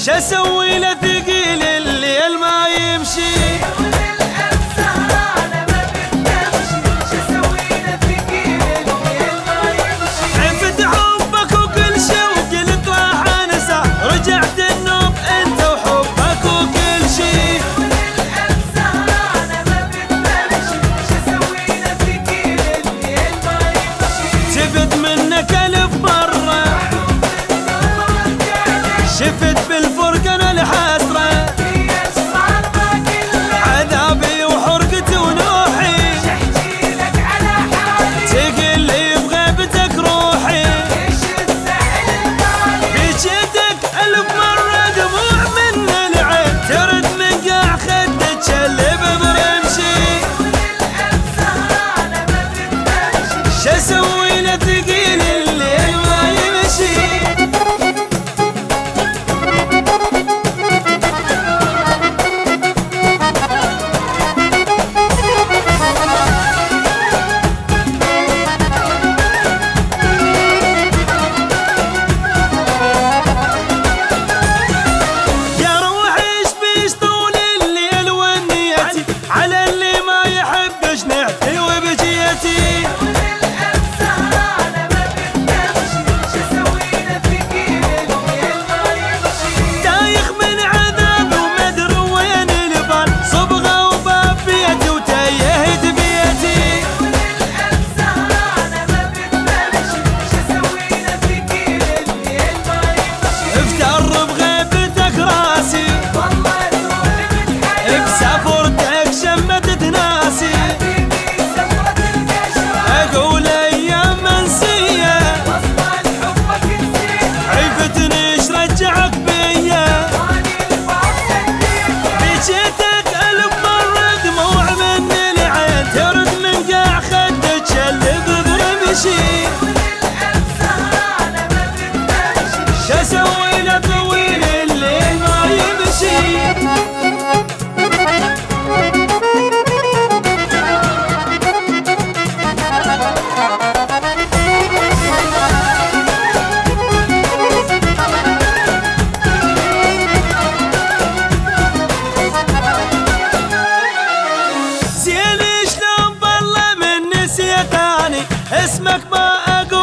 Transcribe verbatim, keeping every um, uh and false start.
شسوي له ثقيل الليل ما يمشي وللألف سهرانة ما بتنامشي شسوي له ثقيل الليل ما يمشي عفت حبك وكل شوق لك راح انسى رجعت النوب انت وحبك وكل شي وللألف سهرانة ما بتنامشي شسوي له ثقيل الليل ما يمشي شفت منك الف مرة شفت بالفرقة انا الحسرة هي الصعبة كلها عذابي وحرقتي ونوحي شحجي لك على حالي تقل لي بغيبتك روحي ايش الزعل طالي بجيتك الف مرة دموع من العين ترد من قاع خدك تشلب برمشي وللألف سهرانة ما بتنامشي شسوي له ثقيل الليل ما يمشي يا روحي ايش بيش طول الليل ونيتي على اللي ما يحبش نحكي وبجيتي وللألف سهرانة ما بتنامشي شسوي له ثقيل الليل ما يمشي دايخ من عذاب ومدري وين البال صبغه وباب بيتي وتيهت بيتي وللألف سهرانة ما بتنامشي شسوي له ثقيل الليل ما يمشي افتر بغيبتك راسي والله تروح بتحير بسافرتك شمتت ناسي حبيبي سفرة القشرة اقول ايام منسيه وصل حبك نسيت عيفتني ايش رجعك بيا واني البعض سديت بجيتك الف مرة دموع من العين ترد من قاع خدك تشلب برمشي وللألف سهرانة ما بتنامشي شسوي له طويل الليل ما يمشي زين شلون بالله من نسيتاني اسمك ما اقول